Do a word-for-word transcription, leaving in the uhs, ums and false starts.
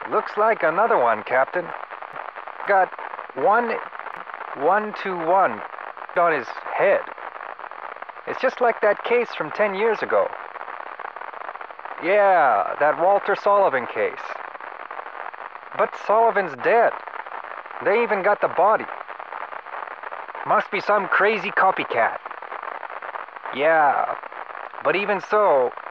Looks like another one, Captain. Got one, one two one on his head. It's just like that case from ten years ago. Yeah, that Walter Sullivan case. But Sullivan's dead. They even got the body. Must be some crazy copycat. Yeah, but even so,